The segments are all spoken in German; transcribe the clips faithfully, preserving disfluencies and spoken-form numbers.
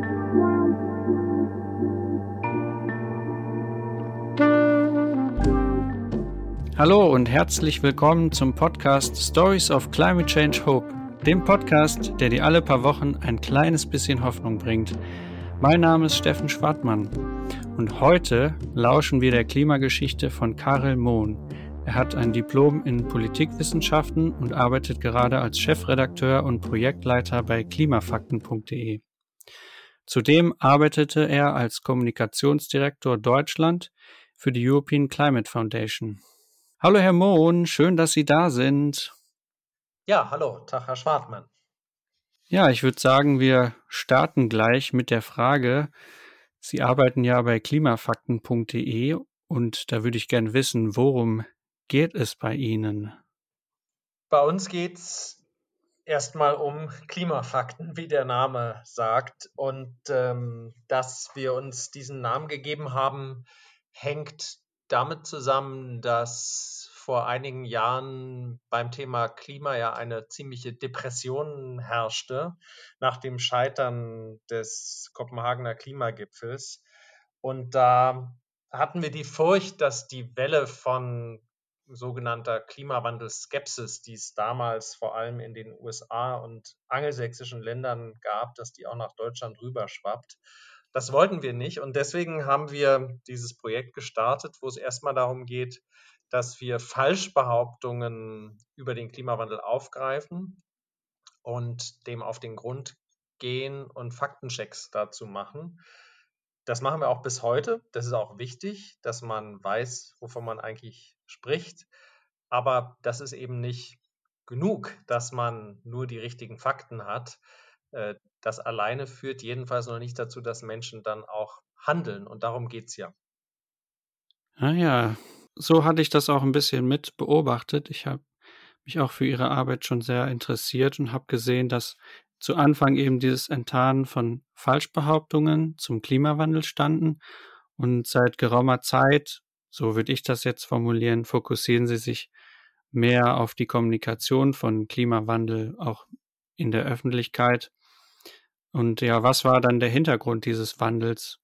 Hallo und herzlich willkommen zum Podcast Stories of Climate Change Hope, dem Podcast, der dir alle paar Wochen ein kleines bisschen Hoffnung bringt. Mein Name ist Steffen Schwartmann und heute lauschen wir der Klimageschichte von Karel Mohn. Er hat ein Diplom in Politikwissenschaften und arbeitet gerade als Chefredakteur und Projektleiter bei klimafakten punkt de. Zudem arbeitete er als Kommunikationsdirektor Deutschland für die European Climate Foundation. Hallo Herr Mohn, schön, dass Sie da sind. Ja, hallo, Tag Herr Schwartmann. Ja, ich würde sagen, wir starten gleich mit der Frage, Sie arbeiten ja bei klimafakten punkt de und da würde ich gerne wissen, worum geht es bei Ihnen? Bei uns geht es erstmal um Klimafakten, wie der Name sagt. Und ähm, dass wir uns diesen Namen gegeben haben, hängt damit zusammen, dass vor einigen Jahren beim Thema Klima ja eine ziemliche Depression herrschte nach dem Scheitern des Kopenhagener Klimagipfels. Und da hatten wir die Furcht, dass die Welle von sogenannter Klimawandelskepsis, die es damals vor allem in den U S A und angelsächsischen Ländern gab, dass die auch nach Deutschland rüberschwappt. Das wollten wir nicht und deswegen haben wir dieses Projekt gestartet, wo es erstmal darum geht, dass wir Falschbehauptungen über den Klimawandel aufgreifen und dem auf den Grund gehen und Faktenchecks dazu machen. Das machen wir auch bis heute. Das ist auch wichtig, dass man weiß, wovon man eigentlich spricht. Aber das ist eben nicht genug, dass man nur die richtigen Fakten hat. Das alleine führt jedenfalls noch nicht dazu, dass Menschen dann auch handeln. Und darum geht es ja. Ah ja, so hatte ich das auch ein bisschen mit beobachtet. Ich habe mich auch für Ihre Arbeit schon sehr interessiert und habe gesehen, dass zu Anfang eben dieses Enttarnen von Falschbehauptungen zum Klimawandel standen. Und seit geraumer Zeit, so würde ich das jetzt formulieren, fokussieren Sie sich mehr auf die Kommunikation von Klimawandel auch in der Öffentlichkeit. Und ja, was war dann der Hintergrund dieses Wandels?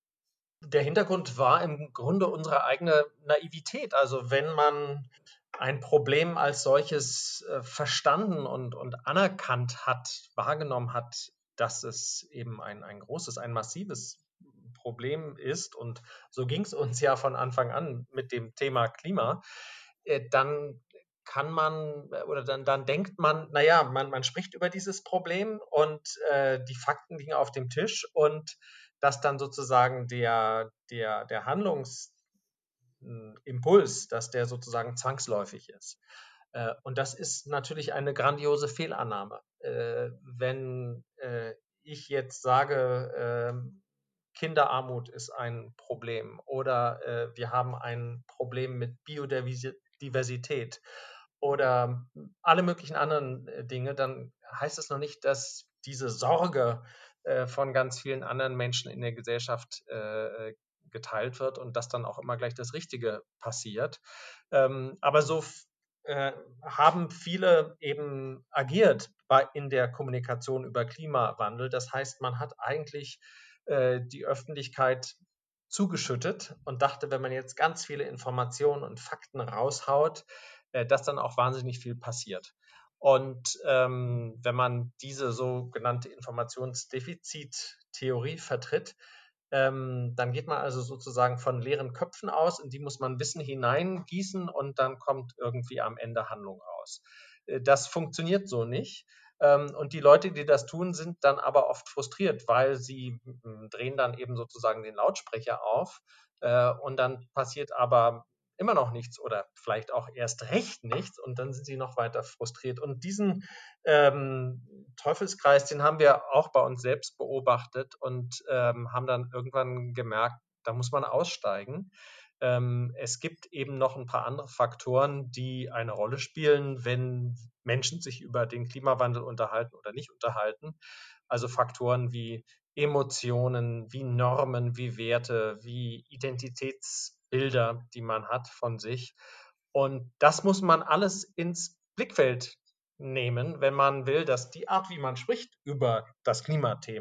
Der Hintergrund war im Grunde unsere eigene Naivität. Also wenn man ein Problem als solches äh, verstanden und, und anerkannt hat, wahrgenommen hat, dass es eben ein, ein großes, ein massives Problem ist, und so ging es uns ja von Anfang an mit dem Thema Klima, äh, dann kann man äh, oder dann, dann denkt man, naja, man, man spricht über dieses Problem und äh, die Fakten liegen auf dem Tisch und dass dann sozusagen der, der, der Handlungs Impuls, dass der sozusagen zwangsläufig ist. Äh, und das ist natürlich eine grandiose Fehlannahme. Äh, wenn äh, ich jetzt sage, äh, Kinderarmut ist ein Problem oder äh, wir haben ein Problem mit Biodiversität oder alle möglichen anderen äh, Dinge, dann heißt es noch nicht, dass diese Sorge äh, von ganz vielen anderen Menschen in der Gesellschaft äh, geteilt wird und dass dann auch immer gleich das Richtige passiert. Ähm, aber so äh, haben viele eben agiert bei, in der Kommunikation über Klimawandel. Das heißt, man hat eigentlich äh, die Öffentlichkeit zugeschüttet und dachte, wenn man jetzt ganz viele Informationen und Fakten raushaut, äh, dass dann auch wahnsinnig viel passiert. Und ähm, wenn man diese sogenannte Informationsdefizittheorie vertritt, ähm, dann geht man also sozusagen von leeren Köpfen aus, in die muss man Wissen hineingießen und dann kommt irgendwie am Ende Handlung raus. Äh, das funktioniert so nicht. Ähm, und die Leute, die das tun, sind dann aber oft frustriert, weil sie m, drehen dann eben sozusagen den Lautsprecher auf äh, und dann passiert aber immer noch nichts oder vielleicht auch erst recht nichts und dann sind sie noch weiter frustriert. Und diesen ähm, Teufelskreis, den haben wir auch bei uns selbst beobachtet und ähm, haben dann irgendwann gemerkt, da muss man aussteigen. Ähm, es gibt eben noch ein paar andere Faktoren, die eine Rolle spielen, wenn Menschen sich über den Klimawandel unterhalten oder nicht unterhalten. Also Faktoren wie Emotionen, wie Normen, wie Werte, wie Identitätsbilder, die man hat von sich. Und das muss man alles ins Blickfeld nehmen, wenn man will, dass die Art, wie man spricht über das Klimathema,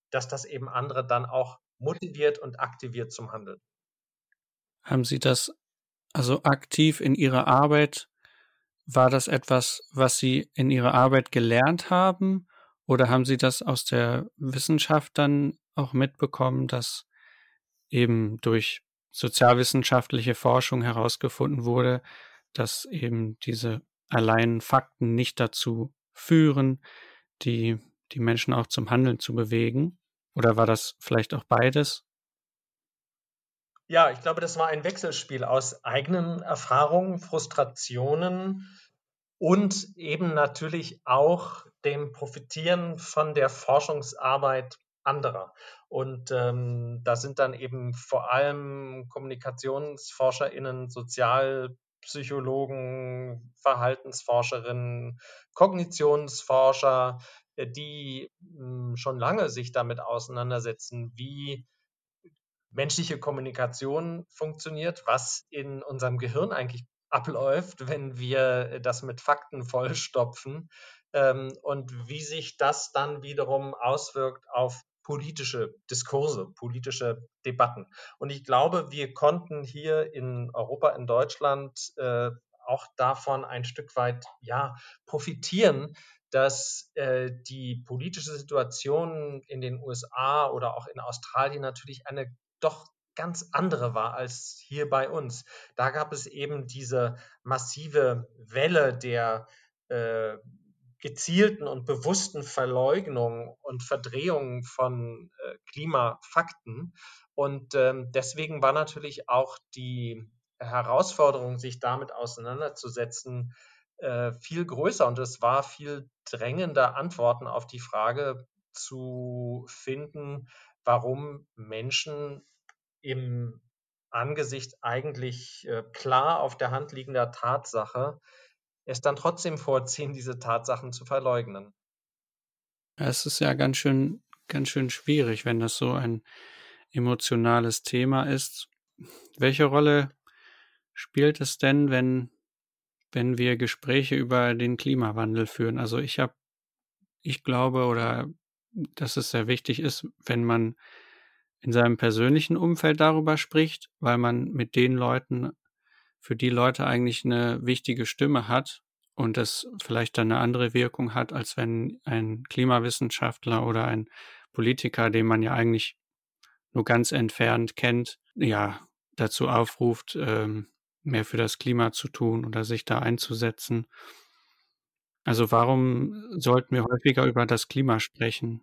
dass das eben andere dann auch motiviert und aktiviert zum Handeln. Haben Sie das also aktiv in Ihrer Arbeit, war das etwas, was Sie in Ihrer Arbeit gelernt haben, oder haben Sie das aus der Wissenschaft dann auch mitbekommen, dass eben durch sozialwissenschaftliche Forschung herausgefunden wurde, dass eben diese allein Fakten nicht dazu führen, die, die Menschen auch zum Handeln zu bewegen? Oder war das vielleicht auch beides? Ja, ich glaube, das war ein Wechselspiel aus eigenen Erfahrungen, Frustrationen und eben natürlich auch dem Profitieren von der Forschungsarbeit anderer. Und ähm, da sind dann eben vor allem KommunikationsforscherInnen, Sozialpsychologen, Verhaltensforscherinnen, Kognitionsforscher, äh, die mh, schon lange sich damit auseinandersetzen, wie menschliche Kommunikation funktioniert, was in unserem Gehirn eigentlich abläuft, wenn wir das mit Fakten vollstopfen, ähm, und wie sich das dann wiederum auswirkt auf politische Diskurse, politische Debatten. Und ich glaube, wir konnten hier in Europa, in Deutschland äh, auch davon ein Stück weit ja, profitieren, dass äh, die politische Situation in den U S A oder auch in Australien natürlich eine doch ganz andere war als hier bei uns. Da gab es eben diese massive Welle der äh, gezielten und bewussten Verleugnung und Verdrehung von äh, Klimafakten. Und ähm, deswegen war natürlich auch die Herausforderung, sich damit auseinanderzusetzen, äh, viel größer. Und es war viel drängender, Antworten auf die Frage zu finden, warum Menschen im Angesicht eigentlich äh, klar auf der Hand liegender Tatsache es dann trotzdem vorziehen, diese Tatsachen zu verleugnen. Ja, es ist ja ganz schön, ganz schön schwierig, wenn das so ein emotionales Thema ist. Welche Rolle spielt es denn, wenn, wenn wir Gespräche über den Klimawandel führen? Also ich habe, ich glaube, oder dass es sehr wichtig ist, wenn man in seinem persönlichen Umfeld darüber spricht, weil man mit den Leuten, für die Leute eigentlich eine wichtige Stimme hat und das vielleicht dann eine andere Wirkung hat, als wenn ein Klimawissenschaftler oder ein Politiker, den man ja eigentlich nur ganz entfernt kennt, ja, dazu aufruft, ähm, mehr für das Klima zu tun oder sich da einzusetzen. Also warum sollten wir häufiger über das Klima sprechen?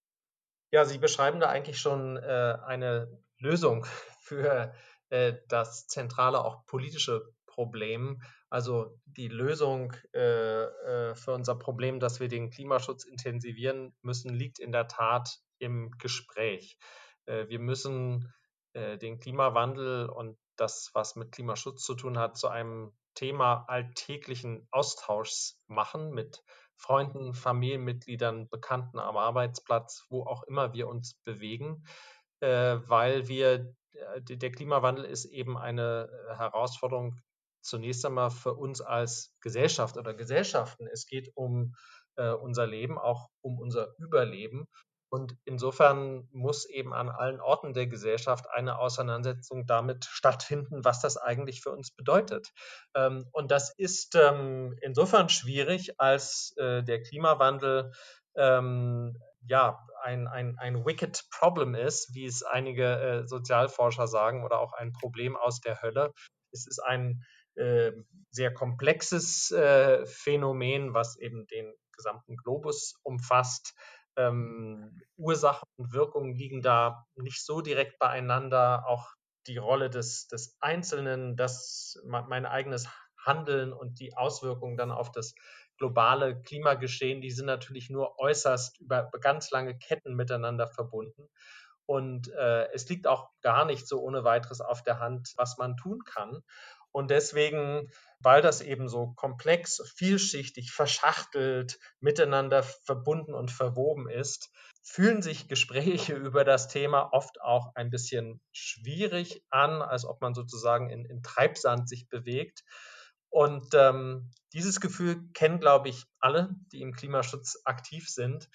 Ja, Sie beschreiben da eigentlich schon äh, eine Lösung für äh, das zentrale, auch politische Problem. Also die Lösung äh, äh, für unser Problem, dass wir den Klimaschutz intensivieren müssen, liegt in der Tat im Gespräch. Äh, wir müssen äh, den Klimawandel und das, was mit Klimaschutz zu tun hat, zu einem Thema alltäglichen Austauschs machen mit Freunden, Familienmitgliedern, Bekannten am Arbeitsplatz, wo auch immer wir uns bewegen, äh, weil wir, äh, der Klimawandel ist eben eine äh, Herausforderung zunächst einmal für uns als Gesellschaft oder Gesellschaften. Es geht um äh, unser Leben, auch um unser Überleben. Und insofern muss eben an allen Orten der Gesellschaft eine Auseinandersetzung damit stattfinden, was das eigentlich für uns bedeutet. Ähm, und das ist ähm, insofern schwierig, als äh, der Klimawandel ähm, ja ein, ein, ein wicked problem ist, wie es einige äh, Sozialforscher sagen, oder auch ein Problem aus der Hölle. Es ist ein äh, sehr komplexes äh, Phänomen, was eben den gesamten Globus umfasst. Ähm, Ursache und Wirkung liegen da nicht so direkt beieinander. Auch die Rolle des, des Einzelnen, das, mein eigenes Handeln und die Auswirkungen dann auf das globale Klimageschehen, die sind natürlich nur äußerst über ganz lange Ketten miteinander verbunden. Und äh, es liegt auch gar nicht so ohne weiteres auf der Hand, was man tun kann. Und deswegen, weil das eben so komplex, vielschichtig, verschachtelt, miteinander verbunden und verwoben ist, fühlen sich Gespräche über das Thema oft auch ein bisschen schwierig an, als ob man sozusagen in, in Treibsand sich bewegt. Und ähm, dieses Gefühl kennen, glaube ich, alle, die im Klimaschutz aktiv sind.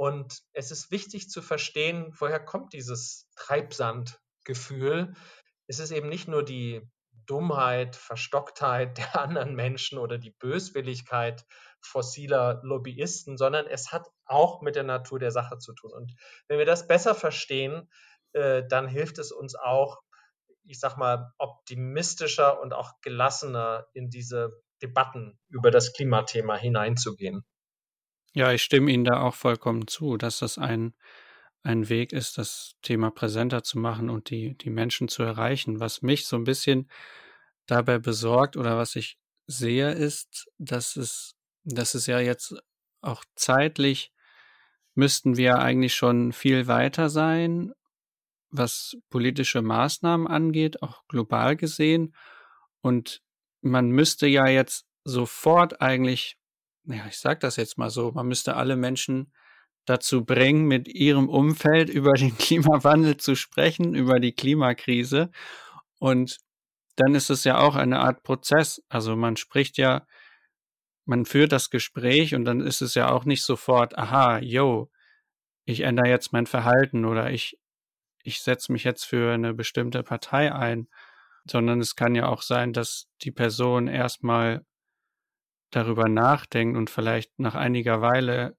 Und es ist wichtig zu verstehen, woher kommt dieses Treibsandgefühl. Es ist eben nicht nur die Dummheit, Verstocktheit der anderen Menschen oder die Böswilligkeit fossiler Lobbyisten, sondern es hat auch mit der Natur der Sache zu tun. Und wenn wir das besser verstehen, äh, dann hilft es uns auch, ich sag mal, optimistischer und auch gelassener in diese Debatten über das Klimathema hineinzugehen. Ja, ich stimme Ihnen da auch vollkommen zu, dass das ein, ein Weg ist, das Thema präsenter zu machen und die, die Menschen zu erreichen. Was mich so ein bisschen dabei besorgt oder was ich sehe, ist, dass es, dass es ja jetzt auch zeitlich müssten wir eigentlich schon viel weiter sein, was politische Maßnahmen angeht, auch global gesehen. Und man müsste ja jetzt sofort eigentlich, ja, ich sag das jetzt mal so, man müsste alle Menschen dazu bringen, mit ihrem Umfeld über den Klimawandel zu sprechen, über die Klimakrise. Und dann ist es ja auch eine Art Prozess. Also man spricht ja, man führt das Gespräch und dann ist es ja auch nicht sofort, aha, yo, ich ändere jetzt mein Verhalten oder ich, ich setze mich jetzt für eine bestimmte Partei ein, sondern es kann ja auch sein, dass die Person erstmal darüber nachdenkt und vielleicht nach einiger Weile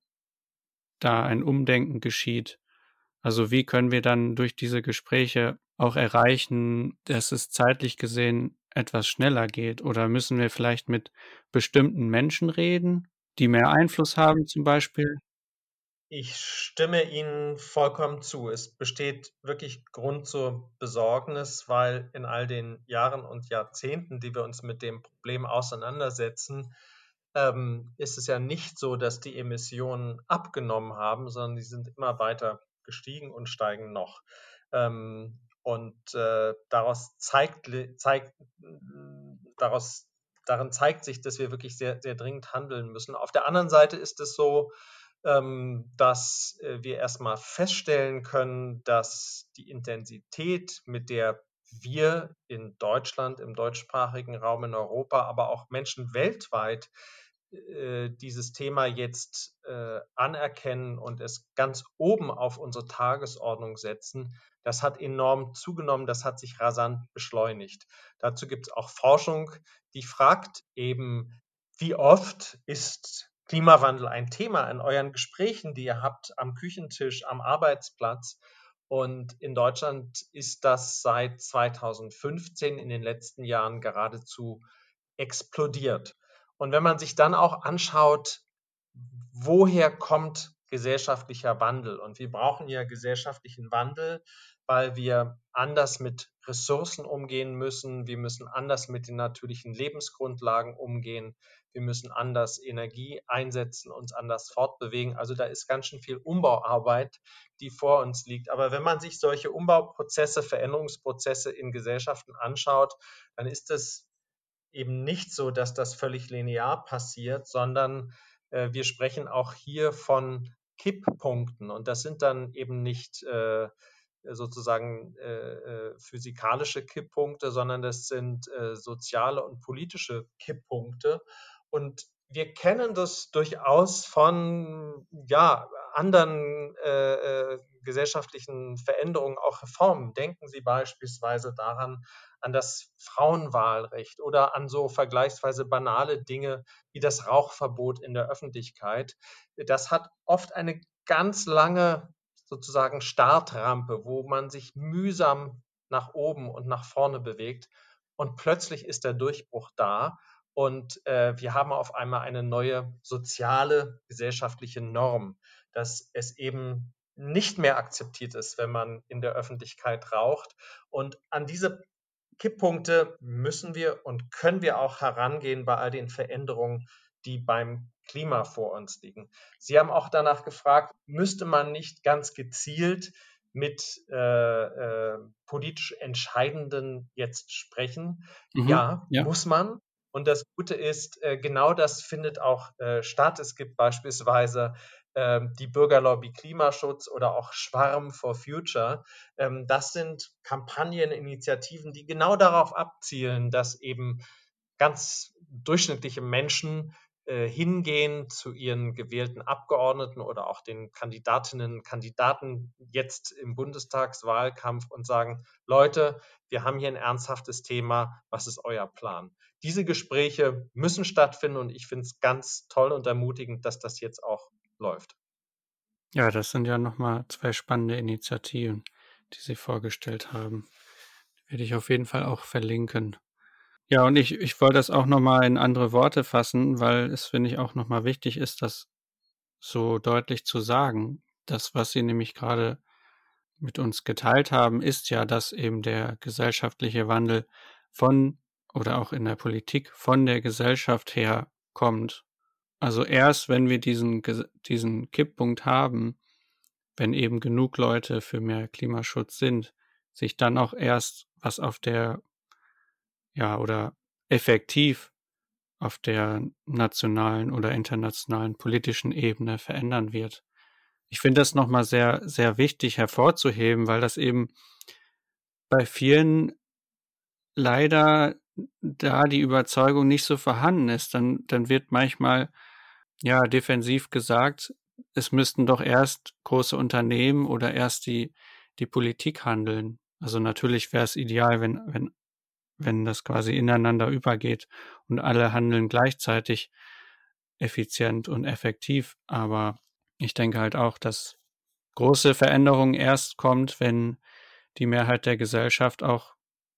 da ein Umdenken geschieht. Also wie können wir dann durch diese Gespräche auch erreichen, dass es zeitlich gesehen etwas schneller geht? Oder müssen wir vielleicht mit bestimmten Menschen reden, die mehr Einfluss haben zum Beispiel? Ich stimme Ihnen vollkommen zu. Es besteht wirklich Grund zur Besorgnis, weil in all den Jahren und Jahrzehnten, die wir uns mit dem Problem auseinandersetzen, ähm, ist es ja nicht so, dass die Emissionen abgenommen haben, sondern die sind immer weiter gestiegen und steigen noch. Ähm, und äh, daraus zeigt, zeigt daraus, darin zeigt sich, dass wir wirklich sehr, sehr dringend handeln müssen. Auf der anderen Seite ist es so, ähm, dass äh, wir erstmal feststellen können, dass die Intensität, mit der wir in Deutschland, im deutschsprachigen Raum in Europa, aber auch Menschen weltweit äh, dieses Thema jetzt äh, anerkennen und es ganz oben auf unsere Tagesordnung setzen, das hat enorm zugenommen, das hat sich rasant beschleunigt. Dazu gibt es auch Forschung, die fragt eben, wie oft ist Klimawandel ein Thema in euren Gesprächen, die ihr habt am Küchentisch, am Arbeitsplatz? Und in Deutschland ist das seit zweitausendfünfzehn in den letzten Jahren geradezu explodiert. Und wenn man sich dann auch anschaut, woher kommt gesellschaftlicher Wandel? Und wir brauchen ja gesellschaftlichen Wandel, weil wir anders mit Ressourcen umgehen müssen. Wir müssen anders mit den natürlichen Lebensgrundlagen umgehen. Wir müssen anders Energie einsetzen, uns anders fortbewegen. Also da ist ganz schön viel Umbauarbeit, die vor uns liegt. Aber wenn man sich solche Umbauprozesse, Veränderungsprozesse in Gesellschaften anschaut, dann ist es eben nicht so, dass das völlig linear passiert, sondern äh, wir sprechen auch hier von Kipppunkten. Und das sind dann eben nicht äh, sozusagen äh, äh, physikalische Kipppunkte, sondern das sind äh, soziale und politische Kipppunkte. Und wir kennen das durchaus von ja, anderen äh, äh, gesellschaftlichen Veränderungen, auch Reformen. Denken Sie beispielsweise daran, an das Frauenwahlrecht oder an so vergleichsweise banale Dinge wie das Rauchverbot in der Öffentlichkeit. Das hat oft eine ganz lange sozusagen Startrampe, wo man sich mühsam nach oben und nach vorne bewegt und plötzlich ist der Durchbruch da und äh, wir haben auf einmal eine neue soziale, gesellschaftliche Norm, dass es eben nicht mehr akzeptiert ist, wenn man in der Öffentlichkeit raucht. Und an diese Kipppunkte müssen wir und können wir auch herangehen bei all den Veränderungen, die beim Klima vor uns liegen. Sie haben auch danach gefragt, müsste man nicht ganz gezielt mit äh, äh, politisch Entscheidenden jetzt sprechen? Mhm. Ja, Ja. muss man. Und das Gute ist, äh, genau das findet auch äh, statt. Es gibt beispielsweise ähm, die Bürgerlobby Klimaschutz oder auch Schwarm for Future. Ähm, das sind Kampagnen, Initiativen, die genau darauf abzielen, dass eben ganz durchschnittliche Menschen äh, hingehen zu ihren gewählten Abgeordneten oder auch den Kandidatinnen und Kandidaten jetzt im Bundestagswahlkampf und sagen, Leute, wir haben hier ein ernsthaftes Thema, was ist euer Plan? Diese Gespräche müssen stattfinden und ich finde es ganz toll und ermutigend, dass das jetzt auch läuft. Ja, das sind ja nochmal zwei spannende Initiativen, die Sie vorgestellt haben. Die werde ich auf jeden Fall auch verlinken. Ja, und ich, ich wollte das auch nochmal in andere Worte fassen, weil es, finde ich, auch nochmal wichtig ist, das so deutlich zu sagen. Das, was Sie nämlich gerade mit uns geteilt haben, ist ja, dass eben der gesellschaftliche Wandel von oder auch in der Politik von der Gesellschaft her kommt. Also erst, wenn wir diesen, diesen Kipppunkt haben, wenn eben genug Leute für mehr Klimaschutz sind, sich dann auch erst was auf der, ja, oder effektiv auf der nationalen oder internationalen politischen Ebene verändern wird. Ich finde das nochmal sehr, sehr wichtig hervorzuheben, weil das eben bei vielen leider da die Überzeugung nicht so vorhanden ist. Dann, dann wird manchmal ja defensiv gesagt, es müssten doch erst große Unternehmen oder erst die, die Politik handeln. Also natürlich wäre es ideal, wenn, wenn, wenn das quasi ineinander übergeht und alle handeln gleichzeitig effizient und effektiv. Aber ich denke halt auch, dass große Veränderung erst kommt, wenn die Mehrheit der Gesellschaft auch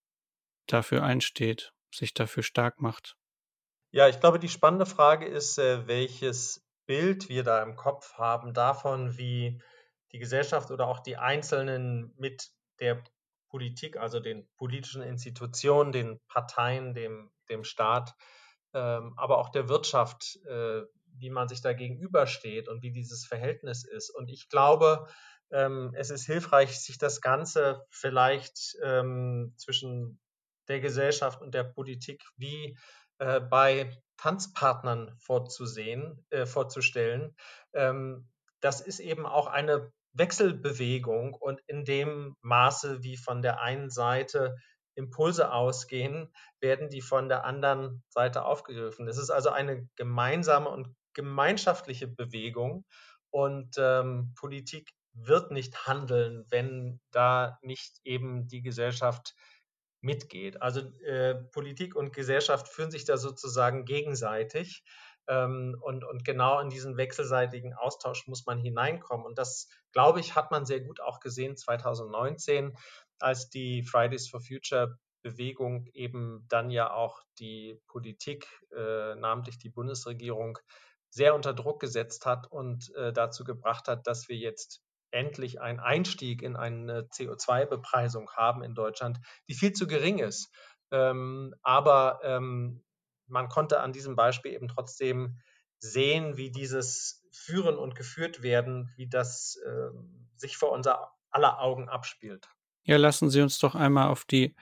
dafür einsteht, sich dafür stark macht. Ja, ich glaube, die spannende Frage ist, äh, welches Bild wir da im Kopf haben davon, wie die Gesellschaft oder auch die Einzelnen mit der Politik, also den politischen Institutionen, den Parteien, dem, dem Staat, ähm, aber auch der Wirtschaft, äh, wie man sich da gegenübersteht und wie dieses Verhältnis ist. Und ich glaube, ähm, es ist hilfreich, sich das Ganze vielleicht ähm, zwischen der Gesellschaft und der Politik wie äh, bei Tanzpartnern vorzusehen, äh, vorzustellen. Ähm, das ist eben auch eine Wechselbewegung und in dem Maße, wie von der einen Seite Impulse ausgehen, werden die von der anderen Seite aufgegriffen. Es ist also eine gemeinsame und gemeinschaftliche Bewegung und ähm, Politik wird nicht handeln, wenn da nicht eben die Gesellschaft mitgeht. Also äh, Politik und Gesellschaft führen sich da sozusagen gegenseitig. Ähm, und, und genau in diesen wechselseitigen Austausch muss man hineinkommen. Und das, glaube ich, hat man sehr gut auch gesehen zwanzig neunzehn, als die Fridays for Future Bewegung eben dann ja auch die Politik, äh, namentlich die Bundesregierung, sehr unter Druck gesetzt hat und äh, dazu gebracht hat, dass wir jetzt endlich einen Einstieg in eine C O zwei Bepreisung haben in Deutschland, die viel zu gering ist. Ähm, aber ähm, man konnte an diesem Beispiel eben trotzdem sehen, wie dieses Führen und geführt werden, wie das äh, sich vor unser aller Augen abspielt. Ja, lassen Sie uns doch einmal auf die,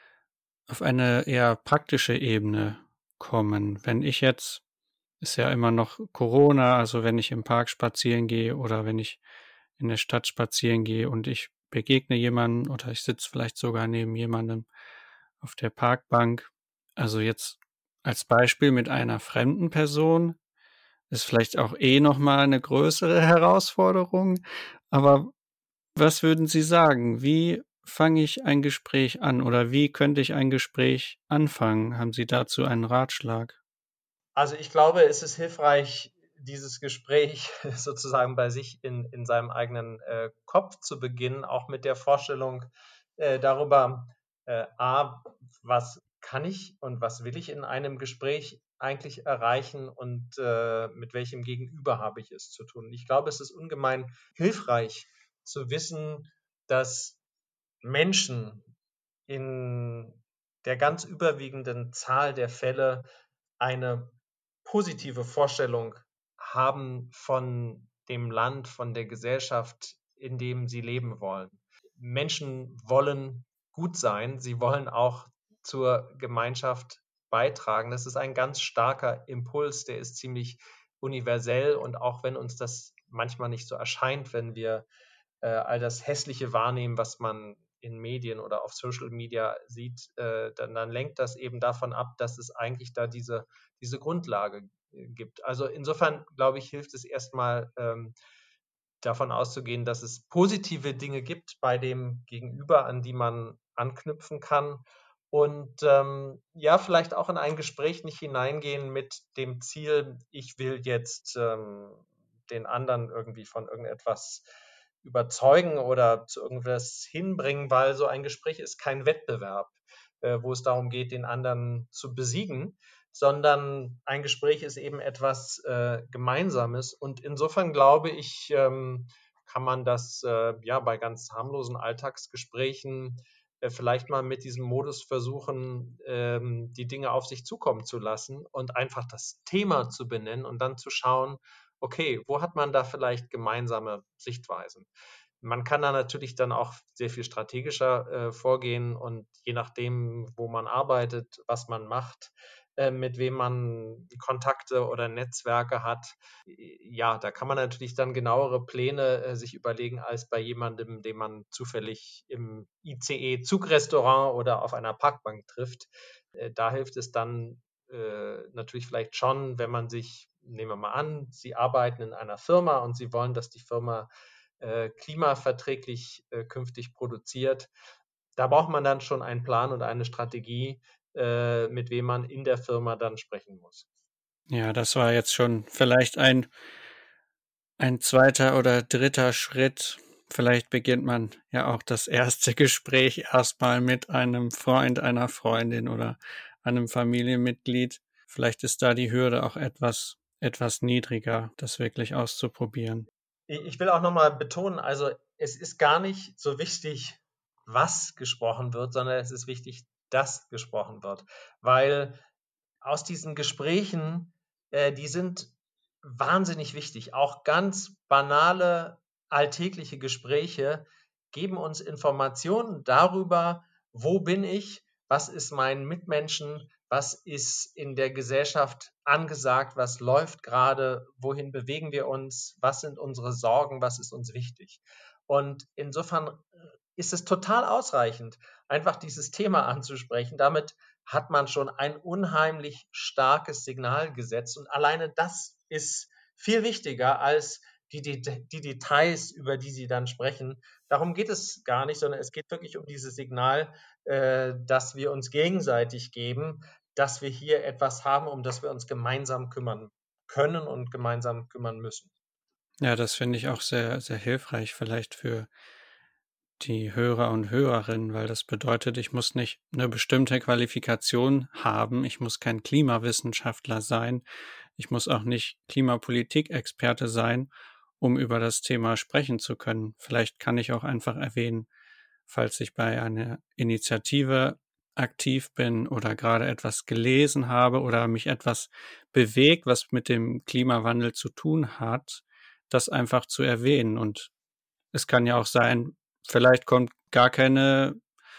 auf eine eher praktische Ebene kommen. Wenn ich jetzt, ist ja immer noch Corona, also wenn ich im Park spazieren gehe oder wenn ich in der Stadt spazieren gehe und ich begegne jemanden oder ich sitze vielleicht sogar neben jemandem auf der Parkbank. Also jetzt als Beispiel mit einer fremden Person ist vielleicht auch eh nochmal eine größere Herausforderung. Aber was würden Sie sagen? Wie fange ich ein Gespräch an oder wie könnte ich ein Gespräch anfangen? Haben Sie dazu einen Ratschlag? Also ich glaube, es ist hilfreich, dieses Gespräch sozusagen bei sich in, in seinem eigenen äh, Kopf zu beginnen, auch mit der Vorstellung äh, darüber, äh, a, was kann ich und was will ich in einem Gespräch eigentlich erreichen und äh, mit welchem Gegenüber habe ich es zu tun. Ich glaube, es ist ungemein hilfreich zu wissen, dass Menschen in der ganz überwiegenden Zahl der Fälle eine positive Vorstellung haben von dem Land, von der Gesellschaft, in dem sie leben wollen. Menschen wollen gut sein, sie wollen auch zur Gemeinschaft beitragen. Das ist ein ganz starker Impuls, der ist ziemlich universell und auch wenn uns das manchmal nicht so erscheint, wenn wir äh, all das Hässliche wahrnehmen, was man in Medien oder auf Social Media sieht, äh, dann, dann lenkt das eben davon ab, dass es eigentlich da diese, diese Grundlage äh, gibt. Also insofern, glaube ich, hilft es erstmal ähm, davon auszugehen, dass es positive Dinge gibt bei dem Gegenüber, an die man anknüpfen kann. Und ähm, ja, vielleicht auch in ein Gespräch nicht hineingehen mit dem Ziel, ich will jetzt ähm, den anderen irgendwie von irgendetwas überzeugen oder zu irgendwas hinbringen, weil so ein Gespräch ist kein Wettbewerb, äh, wo es darum geht, den anderen zu besiegen, sondern ein Gespräch ist eben etwas äh, Gemeinsames. Und insofern glaube ich, ähm, kann man das äh, ja bei ganz harmlosen Alltagsgesprächen äh, vielleicht mal mit diesem Modus versuchen, ähm, die Dinge auf sich zukommen zu lassen und einfach das Thema zu benennen und dann zu schauen, okay, wo hat man da vielleicht gemeinsame Sichtweisen? Man kann da natürlich dann auch sehr viel strategischer äh, vorgehen und je nachdem, wo man arbeitet, was man macht, äh, mit wem man Kontakte oder Netzwerke hat, ja, da kann man natürlich dann genauere Pläne äh, sich überlegen als bei jemandem, den man zufällig im I C E-Zugrestaurant oder auf einer Parkbank trifft. Äh, da hilft es dann äh, natürlich vielleicht schon, wenn man sich, nehmen wir mal an, Sie arbeiten in einer Firma und Sie wollen, dass die Firma äh, klimaverträglich äh, künftig produziert. Da braucht man dann schon einen Plan und eine Strategie, äh, mit wem man in der Firma dann sprechen muss. Ja, das war jetzt schon vielleicht ein, ein zweiter oder dritter Schritt. Vielleicht beginnt man ja auch das erste Gespräch erstmal mit einem Freund, einer Freundin oder einem Familienmitglied. Vielleicht ist da die Hürde auch etwas, etwas niedriger, das wirklich auszuprobieren. Ich will auch nochmal betonen, also es ist gar nicht so wichtig, was gesprochen wird, sondern es ist wichtig, dass gesprochen wird. Weil aus diesen Gesprächen, äh, die sind wahnsinnig wichtig. Auch ganz banale, alltägliche Gespräche geben uns Informationen darüber, wo bin ich, was ist meinen Mitmenschen, was ist in der Gesellschaft angesagt, was läuft gerade, wohin bewegen wir uns, was sind unsere Sorgen, was ist uns wichtig. Und insofern ist es total ausreichend, einfach dieses Thema anzusprechen. Damit hat man schon ein unheimlich starkes Signal gesetzt. Und alleine das ist viel wichtiger als die, die, die Details, über die Sie dann sprechen. Darum geht es gar nicht, sondern es geht wirklich um dieses Signal, äh, das wir uns gegenseitig geben, dass wir hier etwas haben, um das wir uns gemeinsam kümmern können und gemeinsam kümmern müssen. Ja, das finde ich auch sehr, sehr hilfreich, vielleicht für die Hörer und Hörerinnen, weil das bedeutet, ich muss nicht eine bestimmte Qualifikation haben, ich muss kein Klimawissenschaftler sein, ich muss auch nicht Klimapolitik-Experte sein, um über das Thema sprechen zu können. Vielleicht kann ich auch einfach erwähnen, falls ich bei einer Initiative aktiv bin oder gerade etwas gelesen habe oder mich etwas bewegt, was mit dem Klimawandel zu tun hat, das einfach zu erwähnen. Und es kann ja auch sein, vielleicht kommt gar keine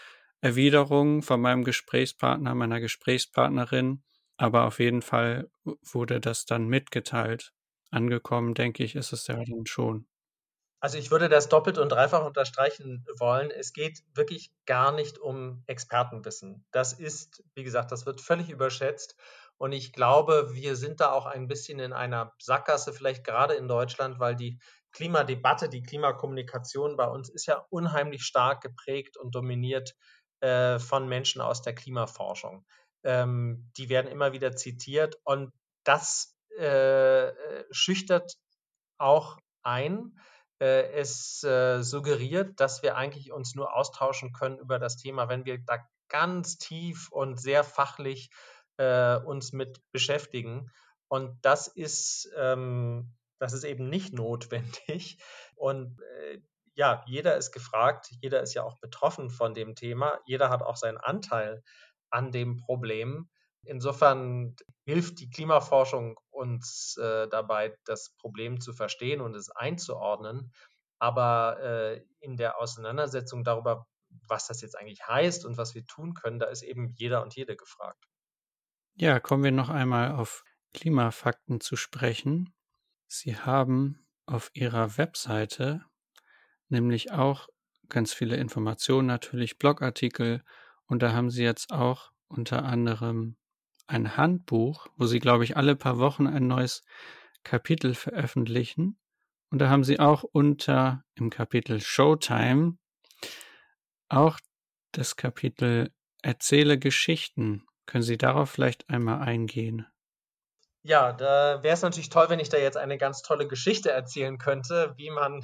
Erwiderung von meinem Gesprächspartner, meiner Gesprächspartnerin, aber auf jeden Fall wurde das dann mitgeteilt. Angekommen, denke ich, ist es ja dann schon. Also ich würde das doppelt und dreifach unterstreichen wollen. Es geht wirklich gar nicht um Expertenwissen. Das ist, wie gesagt, das wird völlig überschätzt. Und ich glaube, wir sind da auch ein bisschen in einer Sackgasse, vielleicht gerade in Deutschland, weil die Klimadebatte, die Klimakommunikation bei uns ist ja unheimlich stark geprägt und dominiert äh, von Menschen aus der Klimaforschung. Ähm, die werden immer wieder zitiert und das äh, schüchtert auch ein. Äh, es äh, suggeriert, dass wir eigentlich uns nur austauschen können über das Thema, wenn wir da ganz tief und sehr fachlich äh, uns mit beschäftigen. Und das ist, ähm, das ist eben nicht notwendig. Und äh, ja, jeder ist gefragt, jeder ist ja auch betroffen von dem Thema, jeder hat auch seinen Anteil an dem Problem. Insofern hilft die Klimaforschung uns äh, dabei, das Problem zu verstehen und es einzuordnen. Aber äh, in der Auseinandersetzung darüber, was das jetzt eigentlich heißt und was wir tun können, da ist eben jeder und jede gefragt. Ja, kommen wir noch einmal auf Klimafakten zu sprechen. Sie haben auf Ihrer Webseite nämlich auch ganz viele Informationen, natürlich Blogartikel, und da haben Sie jetzt auch unter anderem ein Handbuch, wo Sie, glaube ich, alle paar Wochen ein neues Kapitel veröffentlichen. Und da haben Sie auch unter im Kapitel Showtime auch das Kapitel Erzähle Geschichten. Können Sie darauf vielleicht einmal eingehen? Ja, da wäre es natürlich toll, wenn ich da jetzt eine ganz tolle Geschichte erzählen könnte, wie man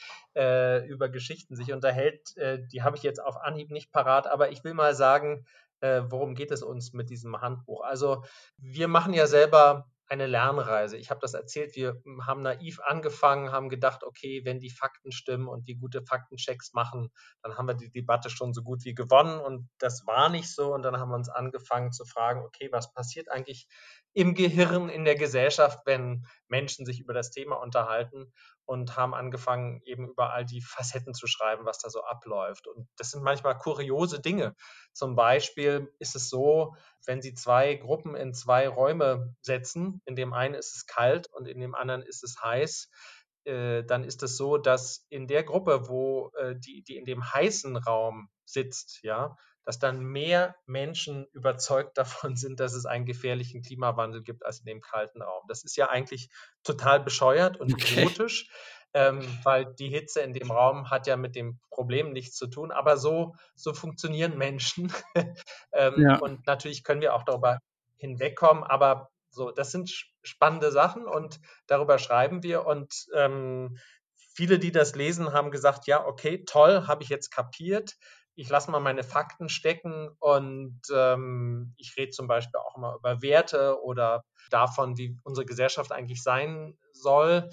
äh, über Geschichten sich unterhält. Äh, die habe ich jetzt auf Anhieb nicht parat, aber ich will mal sagen, äh, worum geht es uns mit diesem Handbuch? Also wir machen ja selber eine Lernreise. Ich habe das erzählt, wir haben naiv angefangen, haben gedacht, okay, wenn die Fakten stimmen und wir gute Faktenchecks machen, dann haben wir die Debatte schon so gut wie gewonnen und das war nicht so. Und dann haben wir uns angefangen zu fragen, okay, was passiert eigentlich im Gehirn, in der Gesellschaft, wenn Menschen sich über das Thema unterhalten und haben angefangen, eben über all die Facetten zu schreiben, was da so abläuft. Und das sind manchmal kuriose Dinge. Zum Beispiel ist es so, wenn Sie zwei Gruppen in zwei Räume setzen, in dem einen ist es kalt und in dem anderen ist es heiß, äh, dann ist es so, dass in der Gruppe, wo äh, die, die in dem heißen Raum sitzt, ja, dass dann mehr Menschen überzeugt davon sind, dass es einen gefährlichen Klimawandel gibt, als in dem kalten Raum. Das ist ja eigentlich total bescheuert und Okay. idiotisch, ähm, weil die Hitze in dem Raum hat ja mit dem Problem nichts zu tun. Aber so, so funktionieren Menschen. ähm, Ja, und natürlich können wir auch darüber hinwegkommen, aber so, das sind spannende Sachen und darüber schreiben wir. Und ähm, viele, die das lesen, haben gesagt, ja, okay, toll, habe ich jetzt kapiert. Ich lasse mal meine Fakten stecken und ähm, ich rede zum Beispiel auch immer über Werte oder davon, wie unsere Gesellschaft eigentlich sein soll.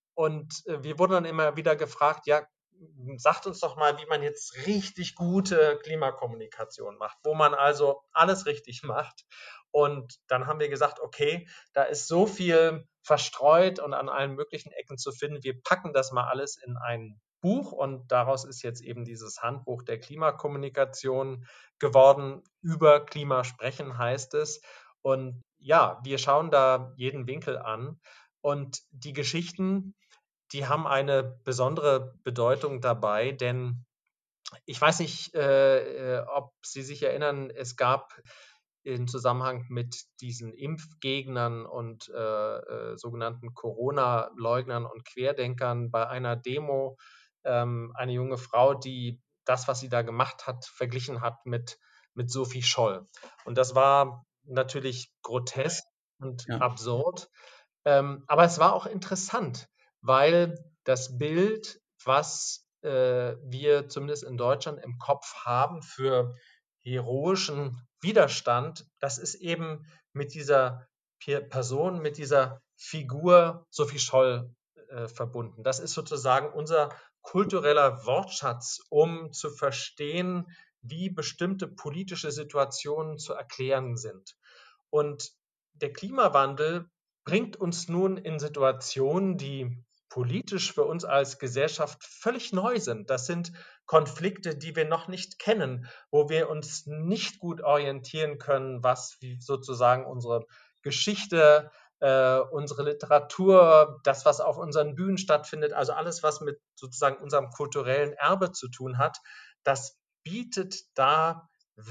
Und äh, wir wurden dann immer wieder gefragt, ja, sagt uns doch mal, wie man jetzt richtig gute Klimakommunikation macht, wo man also alles richtig macht. Und dann haben wir gesagt, okay, da ist so viel verstreut und an allen möglichen Ecken zu finden. Wir packen das mal alles in ein Buch und daraus ist jetzt eben dieses Handbuch der Klimakommunikation geworden. Über Klima sprechen heißt es. Und ja, wir schauen da jeden Winkel an und die Geschichten, die haben eine besondere Bedeutung dabei, denn ich weiß nicht, äh, äh, ob Sie sich erinnern, es gab im Zusammenhang mit diesen Impfgegnern und äh, äh, sogenannten Corona-Leugnern und Querdenkern bei einer Demo ähm, eine junge Frau, die das, was sie da gemacht hat, verglichen hat mit, mit Sophie Scholl. Und das war natürlich grotesk und ja. absurd, ähm, aber es war auch interessant, weil das Bild, was äh, wir zumindest in Deutschland im Kopf haben für heroischen Widerstand, das ist eben mit dieser Person, mit dieser Figur Sophie Scholl äh, verbunden. Das ist sozusagen unser kultureller Wortschatz, um zu verstehen, wie bestimmte politische Situationen zu erklären sind. Und der Klimawandel bringt uns nun in Situationen, die politisch für uns als Gesellschaft völlig neu sind. Das sind Konflikte, die wir noch nicht kennen, wo wir uns nicht gut orientieren können, was wie sozusagen unsere Geschichte, äh, unsere Literatur, das, was auf unseren Bühnen stattfindet, also alles, was mit sozusagen unserem kulturellen Erbe zu tun hat, das bietet da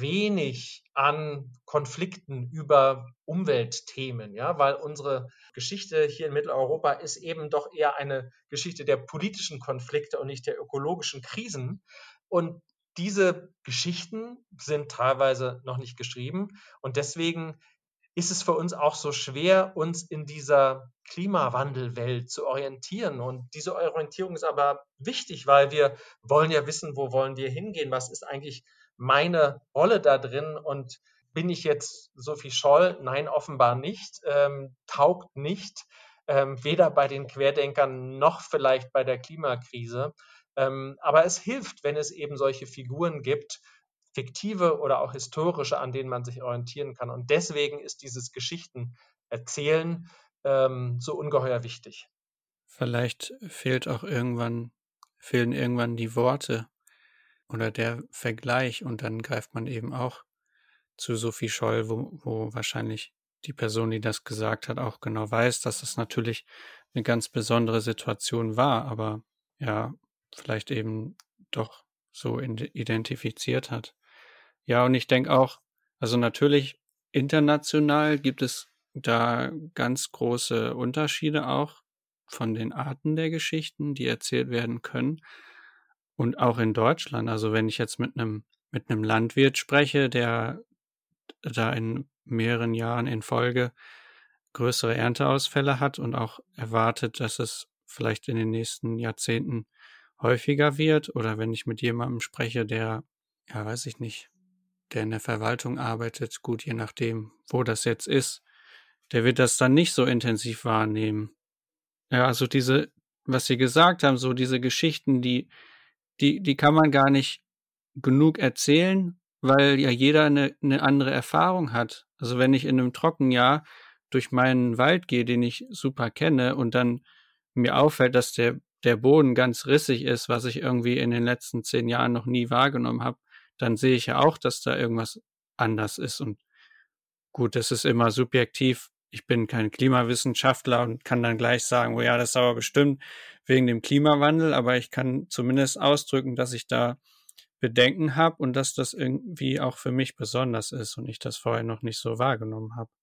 wenig an Konflikten über Umweltthemen, ja, weil unsere Geschichte hier in Mitteleuropa ist eben doch eher eine Geschichte der politischen Konflikte und nicht der ökologischen Krisen. Und diese Geschichten sind teilweise noch nicht geschrieben und deswegen ist es für uns auch so schwer, uns in dieser Klimawandelwelt zu orientieren. Und diese Orientierung ist aber wichtig, weil wir wollen ja wissen, wo wollen wir hingehen, was ist eigentlich meine Rolle da drin und bin ich jetzt Sophie Scholl? Nein, offenbar nicht, ähm, taugt nicht, ähm, weder bei den Querdenkern noch vielleicht bei der Klimakrise. Ähm, aber es hilft, wenn es eben solche Figuren gibt, fiktive oder auch historische, an denen man sich orientieren kann. Und deswegen ist dieses Geschichtenerzählen ähm, so ungeheuer wichtig. Vielleicht fehlt auch irgendwann, fehlen irgendwann die Worte oder der Vergleich und dann greift man eben auch zu Sophie Scholl, wo, wo wahrscheinlich die Person, die das gesagt hat, auch genau weiß, dass es natürlich eine ganz besondere Situation war, aber ja, vielleicht eben doch so identifiziert hat. Ja, und ich denke auch, also natürlich international gibt es da ganz große Unterschiede auch von den Arten der Geschichten, die erzählt werden können. Und auch in Deutschland, also wenn ich jetzt mit einem mit einem Landwirt spreche, der da in mehreren Jahren in Folge größere Ernteausfälle hat und auch erwartet, dass es vielleicht in den nächsten Jahrzehnten häufiger wird, oder wenn ich mit jemandem spreche, der, ja, weiß ich nicht, der in der Verwaltung arbeitet, gut, je nachdem, wo das jetzt ist, der wird das dann nicht so intensiv wahrnehmen. Ja, also diese, was Sie gesagt haben, so diese Geschichten, die, die, die kann man gar nicht genug erzählen, weil ja jeder eine, eine andere Erfahrung hat. Also wenn ich in einem Trockenjahr durch meinen Wald gehe, den ich super kenne, und dann mir auffällt, dass der, der Boden ganz rissig ist, was ich irgendwie in den letzten zehn Jahren noch nie wahrgenommen habe, dann sehe ich ja auch, dass da irgendwas anders ist. Und gut, das ist immer subjektiv. Ich bin kein Klimawissenschaftler und kann dann gleich sagen, oh ja, das ist aber bestimmt wegen dem Klimawandel, aber ich kann zumindest ausdrücken, dass ich da Bedenken habe und dass das irgendwie auch für mich besonders ist und ich das vorher noch nicht so wahrgenommen habe.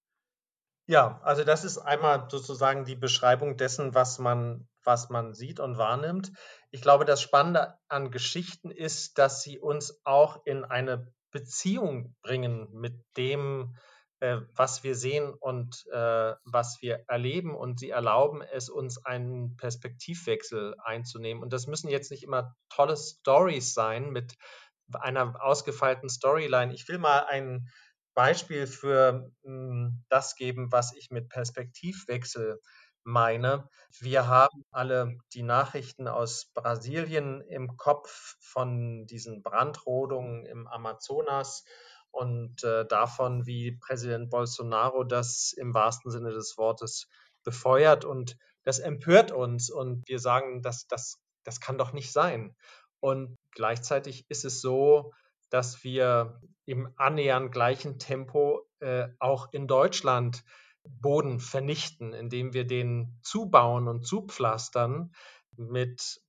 Ja, also das ist einmal sozusagen die Beschreibung dessen, was man, was man sieht und wahrnimmt. Ich glaube, das Spannende an Geschichten ist, dass sie uns auch in eine Beziehung bringen mit dem, äh, was wir sehen und äh, was wir erleben. Und sie erlauben es uns, einen Perspektivwechsel einzunehmen. Und das müssen jetzt nicht immer tolle Stories sein mit einer ausgefeilten Storyline. Ich will mal ein Beispiel für mh, das geben, was ich mit Perspektivwechsel meine. Wir haben alle die Nachrichten aus Brasilien im Kopf von diesen Brandrodungen im Amazonas und äh, davon, wie Präsident Bolsonaro das im wahrsten Sinne des Wortes befeuert. Und das empört uns und wir sagen, das, das, das kann doch nicht sein. Und gleichzeitig ist es so, dass wir im annähernd gleichen Tempo äh, auch in Deutschland Boden vernichten, indem wir den zubauen und zupflastern mit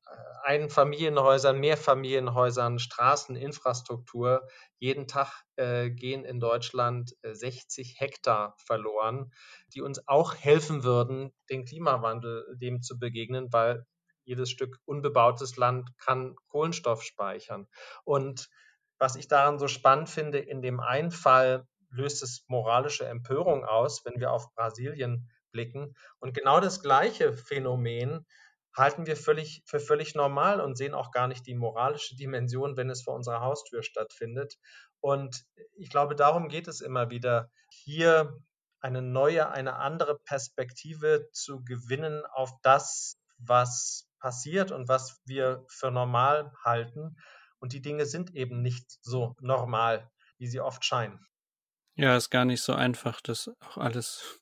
Einfamilienhäusern, Mehrfamilienhäusern, Straßeninfrastruktur. Jeden Tag äh, gehen in Deutschland äh, sechzig Hektar verloren, die uns auch helfen würden, den Klimawandel dem zu begegnen, weil jedes Stück unbebautes Land kann Kohlenstoff speichern. Und was ich daran so spannend finde, in dem einen Fall löst es moralische Empörung aus, wenn wir auf Brasilien blicken. Und genau das gleiche Phänomen halten wir völlig, für völlig normal und sehen auch gar nicht die moralische Dimension, wenn es vor unserer Haustür stattfindet. Und ich glaube, darum geht es immer wieder, hier eine neue, eine andere Perspektive zu gewinnen auf das, was passiert und was wir für normal halten. Und die Dinge sind eben nicht so normal, wie sie oft scheinen. Ja, ist gar nicht so einfach, das auch alles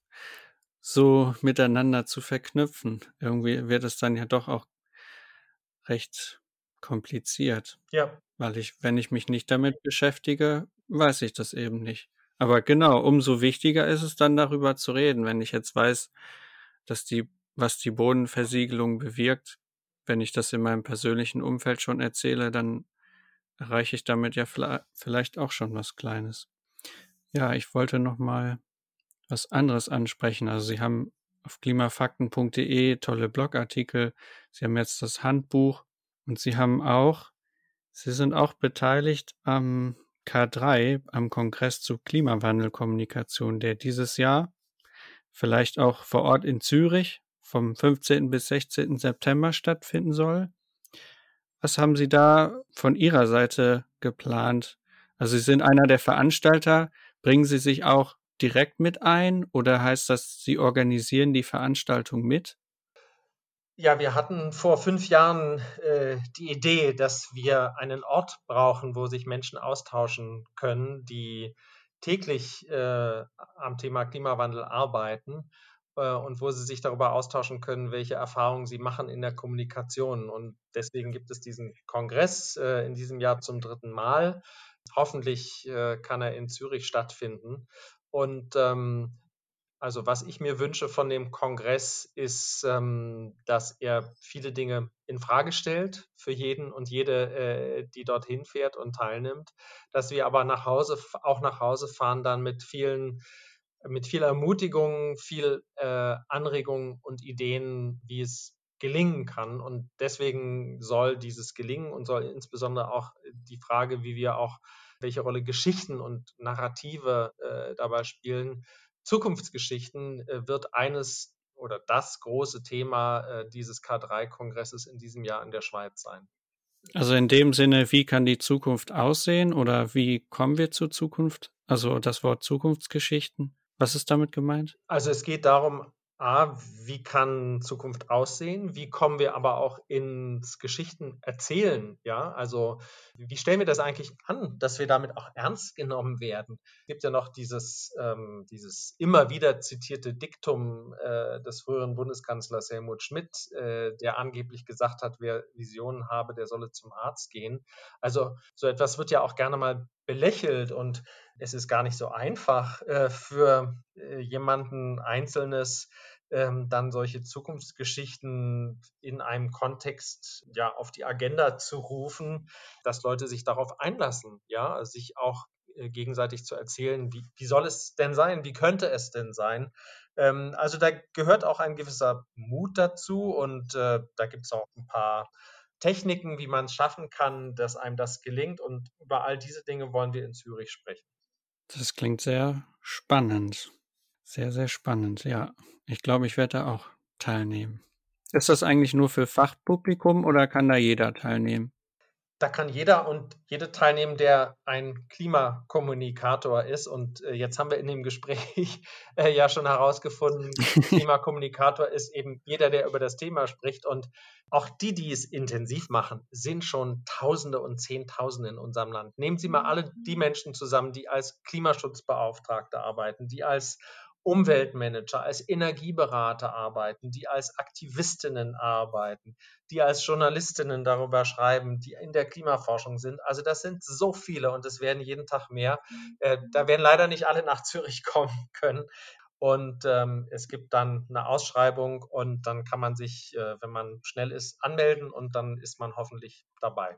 so miteinander zu verknüpfen. Irgendwie wird es dann ja doch auch recht kompliziert, Ja, weil ich, wenn ich mich nicht damit beschäftige, weiß ich das eben nicht. Aber genau, umso wichtiger ist es dann, darüber zu reden, wenn ich jetzt weiß, dass die, was die Bodenversiegelung bewirkt, wenn ich das in meinem persönlichen Umfeld schon erzähle, dann erreiche ich damit ja vielleicht auch schon was Kleines. Ja, ich wollte noch mal was anderes ansprechen. Also Sie haben auf klimafakten punkt de tolle Blogartikel. Sie haben jetzt das Handbuch und Sie haben auch, Sie sind auch beteiligt am K drei, am Kongress zu Klimawandelkommunikation, der dieses Jahr vielleicht auch vor Ort in Zürich vom fünfzehnten bis sechzehnten September stattfinden soll. Was haben Sie da von Ihrer Seite geplant? Also Sie sind einer der Veranstalter. Bringen Sie sich auch direkt mit ein oder heißt das, Sie organisieren die Veranstaltung mit? Ja, wir hatten vor fünf Jahren äh, die Idee, dass wir einen Ort brauchen, wo sich Menschen austauschen können, die täglich äh, am Thema Klimawandel arbeiten äh, und wo sie sich darüber austauschen können, welche Erfahrungen sie machen in der Kommunikation. Und deswegen gibt es diesen Kongress äh, in diesem Jahr zum dritten Mal. Hoffentlich äh, kann er in Zürich stattfinden. Und ähm, Also was ich mir wünsche von dem Kongress ist, ähm, dass er viele Dinge in Frage stellt für jeden und jede, äh, die dorthin fährt und teilnimmt, dass wir aber nach Hause, auch nach Hause fahren dann mit vielen, mit viel Ermutigung, viel äh, Anregungen und Ideen, wie es gelingen kann. Und deswegen soll dieses gelingen und soll insbesondere auch die Frage, wie wir auch, welche Rolle Geschichten und Narrative äh, dabei spielen, Zukunftsgeschichten äh, wird eines oder das große Thema äh, dieses K drei Kongresses in diesem Jahr in der Schweiz sein. Also in dem Sinne, wie kann die Zukunft aussehen oder wie kommen wir zur Zukunft? Also das Wort Zukunftsgeschichten, was ist damit gemeint? Also es geht darum, A, wie kann Zukunft aussehen? Wie kommen wir aber auch ins Geschichten erzählen? Ja, also wie stellen wir das eigentlich an, dass wir damit auch ernst genommen werden? Es gibt ja noch dieses, ähm, dieses immer wieder zitierte Diktum äh, des früheren Bundeskanzlers Helmut Schmidt, äh, der angeblich gesagt hat, wer Visionen habe, der solle zum Arzt gehen. Also so etwas wird ja auch gerne mal belächelt und es ist gar nicht so einfach äh, für äh, jemanden Einzelnes, ähm, dann solche Zukunftsgeschichten in einem Kontext ja auf die Agenda zu rufen, dass Leute sich darauf einlassen, ja, sich auch äh, gegenseitig zu erzählen, wie, wie soll es denn sein, wie könnte es denn sein. Ähm, also da gehört auch ein gewisser Mut dazu und äh, da gibt es auch ein paar Techniken, wie man es schaffen kann, dass einem das gelingt. Und über all diese Dinge wollen wir in Zürich sprechen. Das klingt sehr spannend. Sehr, sehr spannend, ja. Ich glaube, ich werde da auch teilnehmen. Ist das eigentlich nur für Fachpublikum oder kann da jeder teilnehmen? Da kann jeder und jede teilnehmen, der ein Klimakommunikator ist. Und äh, jetzt haben wir in dem Gespräch äh, ja schon herausgefunden, Klimakommunikator ist eben jeder, der über das Thema spricht. Und auch die, die es intensiv machen, sind schon Tausende und Zehntausende in unserem Land. Nehmen Sie mal alle die Menschen zusammen, die als Klimaschutzbeauftragte arbeiten, die als Umweltmanager, als Energieberater arbeiten, die als Aktivistinnen arbeiten, die als Journalistinnen darüber schreiben, die in der Klimaforschung sind. Also das sind so viele und es werden jeden Tag mehr. Äh, da werden leider nicht alle nach Zürich kommen können. Und ähm, es gibt dann eine Ausschreibung und dann kann man sich, äh, wenn man schnell ist, anmelden und dann ist man hoffentlich dabei.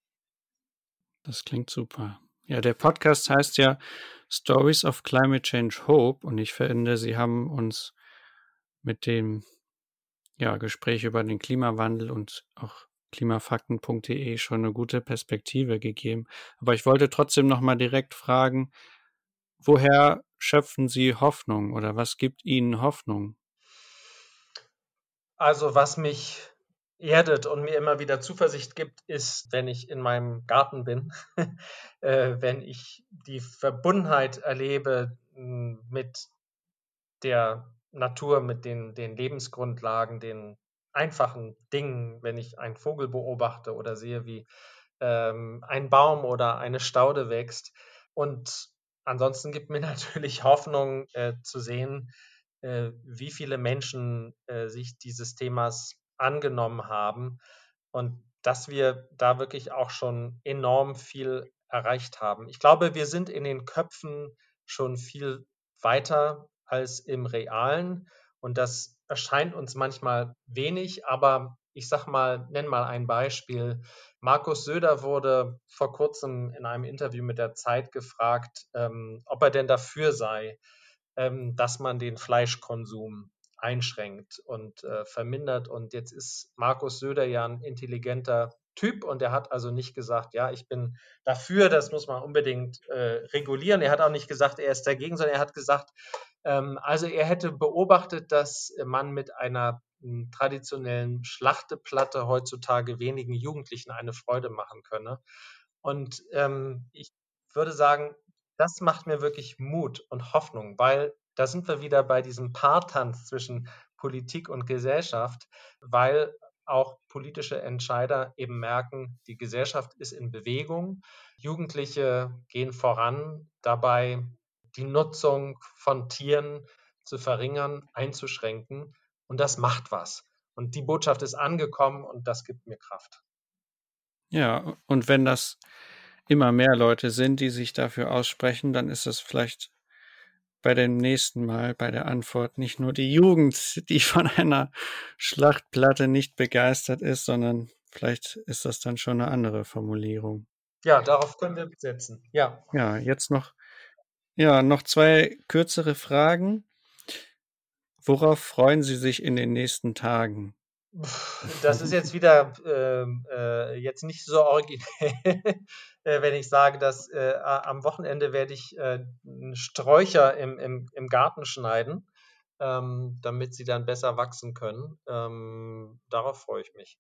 Das klingt super. Ja, der Podcast heißt ja Stories of Climate Change Hope und ich finde, Sie haben uns mit dem ja, Gespräch über den Klimawandel und auch klimafakten punkt de schon eine gute Perspektive gegeben. Aber ich wollte trotzdem noch mal direkt fragen, woher schöpfen Sie Hoffnung oder was gibt Ihnen Hoffnung? Also was mich erdet und mir immer wieder Zuversicht gibt, ist, wenn ich in meinem Garten bin, äh, wenn ich die Verbundenheit erlebe m, mit der Natur, mit den, den Lebensgrundlagen, den einfachen Dingen, wenn ich einen Vogel beobachte oder sehe, wie ähm, ein Baum oder eine Staude wächst. Und ansonsten gibt mir natürlich Hoffnung äh, zu sehen, äh, wie viele Menschen äh, sich dieses Themas angenommen haben und dass wir da wirklich auch schon enorm viel erreicht haben. Ich glaube, wir sind in den Köpfen schon viel weiter als im Realen und das erscheint uns manchmal wenig, aber ich sag mal, nenn mal ein Beispiel. Markus Söder wurde vor kurzem in einem Interview mit der Zeit gefragt, ähm, ob er denn dafür sei, ähm, dass man den Fleischkonsum einschränkt und äh, vermindert. Und jetzt ist Markus Söder ja ein intelligenter Typ und er hat also nicht gesagt, ja, ich bin dafür, das muss man unbedingt äh, regulieren. Er hat auch nicht gesagt, er ist dagegen, sondern er hat gesagt, ähm, also er hätte beobachtet, dass man mit einer m, traditionellen Schlachteplatte heutzutage wenigen Jugendlichen eine Freude machen könne. Und ähm, ich würde sagen, das macht mir wirklich Mut und Hoffnung, weil da sind wir wieder bei diesem Paartanz zwischen Politik und Gesellschaft, weil auch politische Entscheider eben merken, die Gesellschaft ist in Bewegung, Jugendliche gehen voran, dabei die Nutzung von Tieren zu verringern, einzuschränken und das macht was. Und die Botschaft ist angekommen und das gibt mir Kraft. Ja, und wenn das immer mehr Leute sind, die sich dafür aussprechen, dann ist das vielleicht bei dem nächsten Mal bei der Antwort nicht nur die Jugend, die von einer Schlachtplatte nicht begeistert ist, sondern vielleicht ist das dann schon eine andere Formulierung. Ja, darauf können wir setzen. Ja. Ja, jetzt noch, ja, noch zwei kürzere Fragen. Worauf freuen Sie sich in den nächsten Tagen? Das ist jetzt wieder ähm, äh, jetzt nicht so originell, äh, wenn ich sage, dass äh, am Wochenende werde ich äh, Sträucher im, im, im Garten schneiden, ähm, damit sie dann besser wachsen können. Ähm, darauf freue ich mich.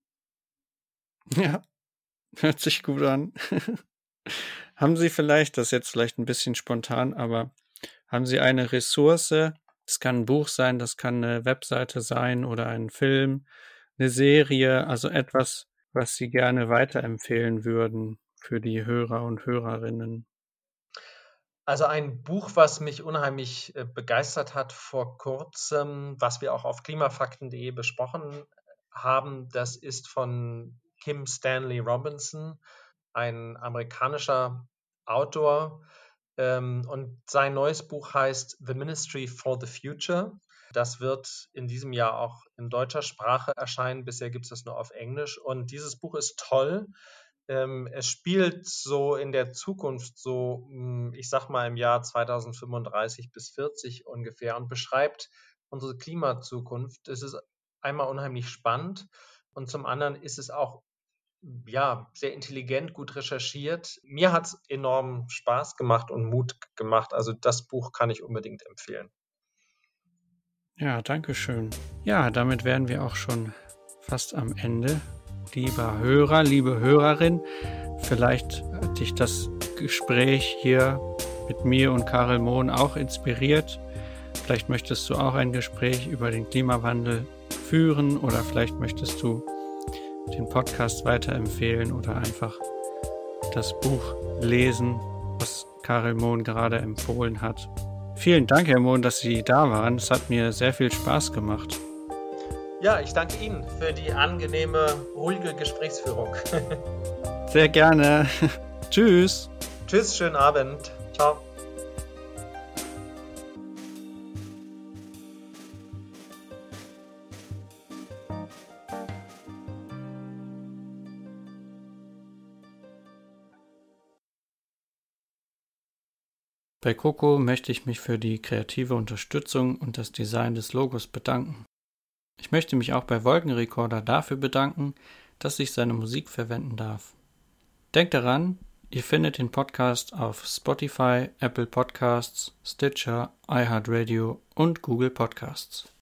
Ja, hört sich gut an. Haben Sie vielleicht, das ist jetzt vielleicht ein bisschen spontan, aber haben Sie eine Ressource? Es kann ein Buch sein, das kann eine Webseite sein oder ein Film, eine Serie, also etwas, was Sie gerne weiterempfehlen würden für die Hörer und Hörerinnen. Also ein Buch, was mich unheimlich äh, begeistert hat vor kurzem, was wir auch auf klimafakten punkt de besprochen haben, das ist von Kim Stanley Robinson, ein amerikanischer Autor. Ähm, und sein neues Buch heißt The Ministry for the Future. Das wird in diesem Jahr auch in deutscher Sprache erscheinen. Bisher gibt es das nur auf Englisch. Und dieses Buch ist toll. Ähm, es spielt so in der Zukunft, so, mh, ich sag mal im Jahr zweitausendfünfunddreißig bis vierzig ungefähr und beschreibt unsere Klimazukunft. Es ist einmal unheimlich spannend und zum anderen ist es auch ja, sehr intelligent, gut recherchiert. Mir hat es enorm Spaß gemacht und Mut gemacht. Also das Buch kann ich unbedingt empfehlen. Ja, danke schön. Ja, damit wären wir auch schon fast am Ende. Lieber Hörer, liebe Hörerin, vielleicht hat dich das Gespräch hier mit mir und Karel Mohn auch inspiriert. Vielleicht möchtest du auch ein Gespräch über den Klimawandel führen oder vielleicht möchtest du den Podcast weiterempfehlen oder einfach das Buch lesen, was Karel Mohn gerade empfohlen hat. Vielen Dank, Herr Mohn, dass Sie da waren. Es hat mir sehr viel Spaß gemacht. Ja, ich danke Ihnen für die angenehme, ruhige Gesprächsführung. Sehr gerne. Tschüss. Tschüss, schönen Abend. Ciao. Bei Coco möchte ich mich für die kreative Unterstützung und das Design des Logos bedanken. Ich möchte mich auch bei Wolkenrekorder dafür bedanken, dass ich seine Musik verwenden darf. Denkt daran, ihr findet den Podcast auf Spotify, Apple Podcasts, Stitcher, iHeartRadio und Google Podcasts.